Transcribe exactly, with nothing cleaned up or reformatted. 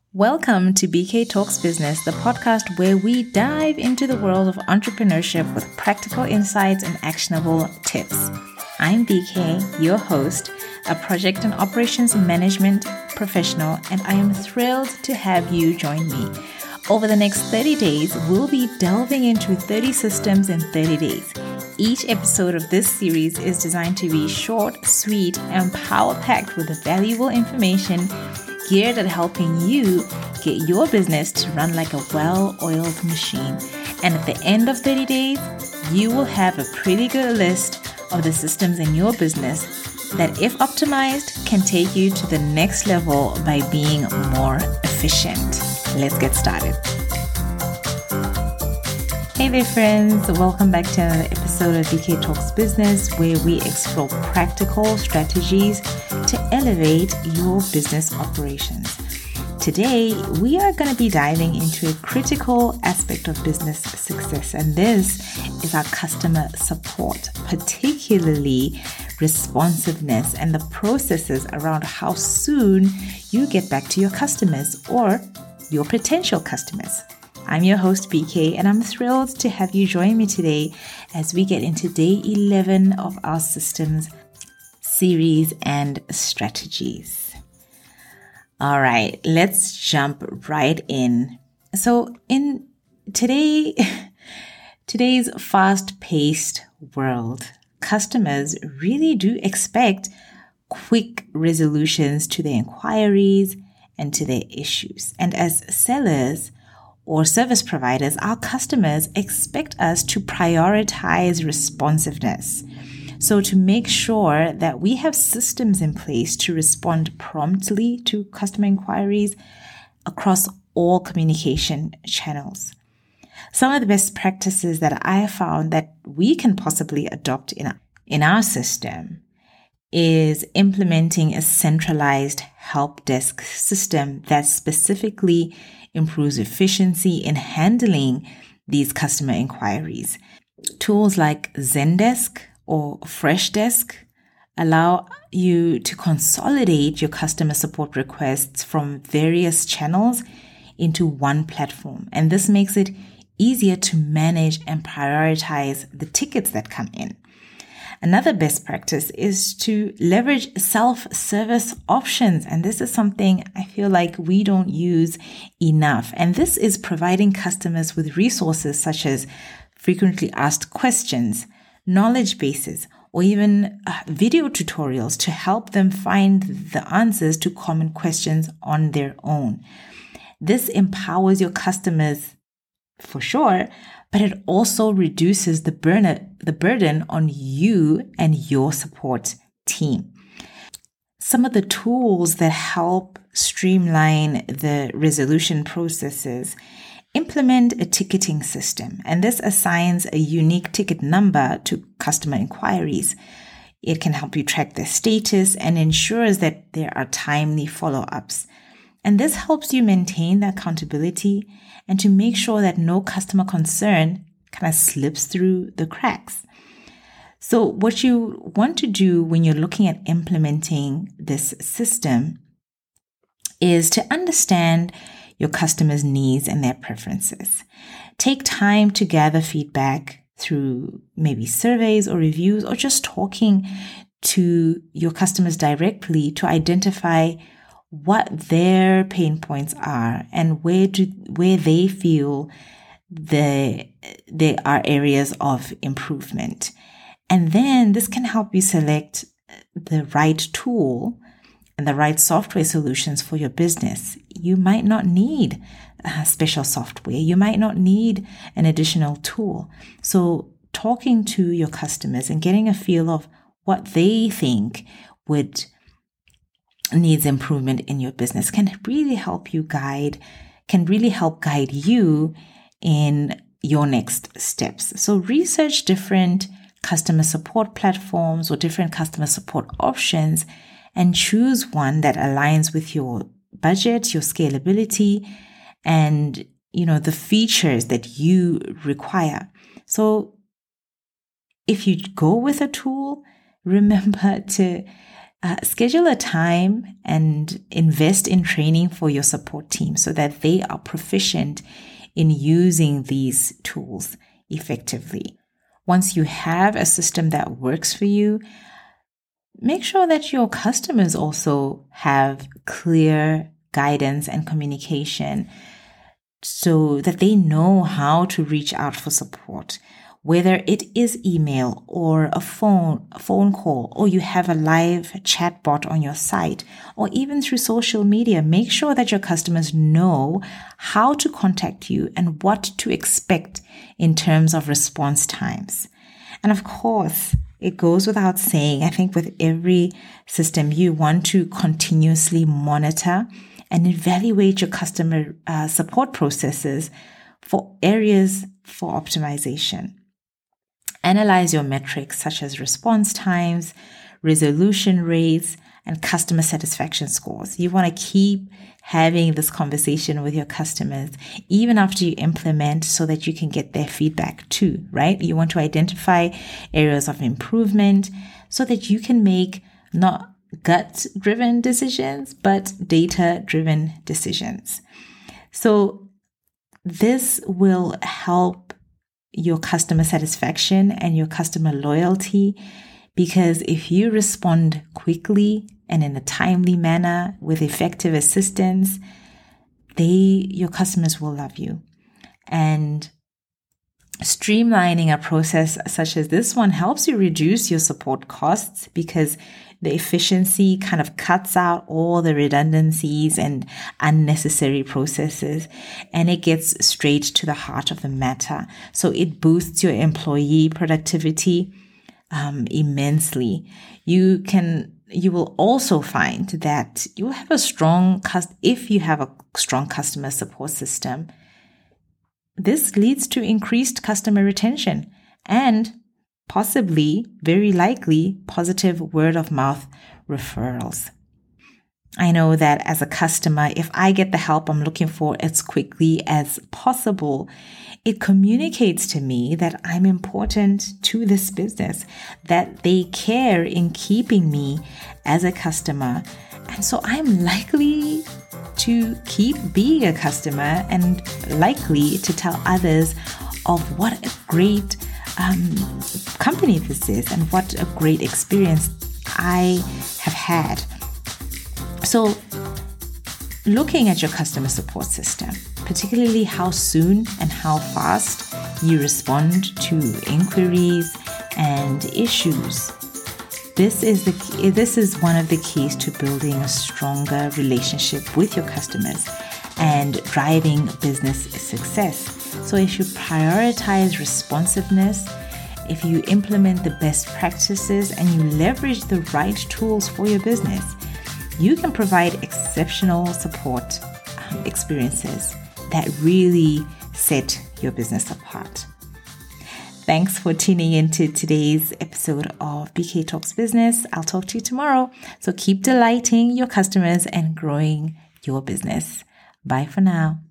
Welcome to B K Talks Business, the podcast where we dive into the world of entrepreneurship with practical insights and actionable tips. I'm B K, your host, a project and operations management professional, and I am thrilled to have you join me. Over the next thirty days, we'll be delving into thirty systems in thirty days. Each episode of this series is designed to be short, sweet, and power-packed with valuable information geared at helping you get your business to run like a well-oiled machine. And at the end of thirty days, you will have a pretty good list of the systems in your business that, if optimized, can take you to the next level by being more efficient. Let's get started. Hey there, friends. Welcome back to another episode of B K Talks Business, where we explore practical strategies to elevate your business operations. Today, we are going to be diving into a critical aspect of business success, and this is our customer support, particularly responsiveness and the processes around how soon you get back to your customers or your potential customers. I'm your host, B K, and I'm thrilled to have you join me today as we get into day eleven of our systems series and strategies. All right, let's jump right in. So in today, today's fast-paced world, customers really do expect quick resolutions to their inquiries and to their issues. And as sellers or service providers, our customers expect us to prioritize responsiveness. So to make sure that we have systems in place to respond promptly to customer inquiries across all communication channels. Some of the best practices that I found that we can possibly adopt in our, in our system is implementing a centralized help desk system that specifically improves efficiency in handling these customer inquiries. Tools like Zendesk or Freshdesk allow you to consolidate your customer support requests from various channels into one platform. And this makes it easier to manage and prioritize the tickets that come in. Another best practice is to leverage self-service options. And this is something I feel like we don't use enough. And this is providing customers with resources such as frequently asked questions, knowledge bases, or even uh, video tutorials to help them find the answers to common questions on their own. This empowers your customers for sure, but it also reduces the burden, the burden on you and your support team. Some of the tools that help streamline the resolution processes: implement a ticketing system, and this assigns a unique ticket number to customer inquiries. It can help you track their status and ensures that there are timely follow-ups. And this helps you maintain the accountability and to make sure that no customer concern kind of slips through the cracks. So what you want to do when you're looking at implementing this system is to understand your customers' needs and their preferences. Take time to gather feedback through maybe surveys or reviews, or just talking to your customers directly to identify what their pain points are and where do where they feel the there are areas of improvement. And then this can help you select the right tool and the right software solutions for your business. You might not need uh, special software. You might not need an additional tool. So talking to your customers and getting a feel of what they think would needs improvement in your business can really help you guide, can really help guide you in your next steps. So research different customer support platforms or different customer support options and choose one that aligns with your budget, your scalability, and, you know, the features that you require. So if you go with a tool, remember to Uh, schedule a time and invest in training for your support team so that they are proficient in using these tools effectively. Once you have a system that works for you, make sure that your customers also have clear guidance and communication so that they know how to reach out for support. Whether it is email or a phone, a phone call, or you have a live chat bot on your site, or even through social media, make sure that your customers know how to contact you and what to expect in terms of response times. And of course, it goes without saying, I think with every system, you want to continuously monitor and evaluate your customer uh, support processes for areas for optimization. Analyze your metrics such as response times, resolution rates, and customer satisfaction scores. You want to keep having this conversation with your customers even after you implement so that you can get their feedback too, right? You want to identify areas of improvement so that you can make not gut-driven decisions, but data-driven decisions. So this will help your customer satisfaction and your customer loyalty, because if you respond quickly and in a timely manner with effective assistance, they, your customers will love you. And streamlining a process such as this one helps you reduce your support costs, because the efficiency kind of cuts out all the redundancies and unnecessary processes, and it gets straight to the heart of the matter. So it boosts your employee productivity um, immensely. You can, you will also find that you will have a strong, if you have a strong customer support system, this leads to increased customer retention and possibly, very likely, positive word of mouth referrals. I know that as a customer, if I get the help I'm looking for as quickly as possible, it communicates to me that I'm important to this business, that they care in keeping me as a customer. And so I'm likely to keep being a customer and likely to tell others of what a great um, company this is and what a great experience I have had. So looking at your customer support system, particularly how soon and how fast you respond to inquiries and issues, This is the this is one of the keys to building a stronger relationship with your customers and driving business success. So if you prioritize responsiveness, if you implement the best practices and you leverage the right tools for your business, you can provide exceptional support um, experiences that really set your business apart. Thanks for tuning into today's episode of B K Talks Business. I'll talk to you tomorrow. So keep delighting your customers and growing your business. Bye for now.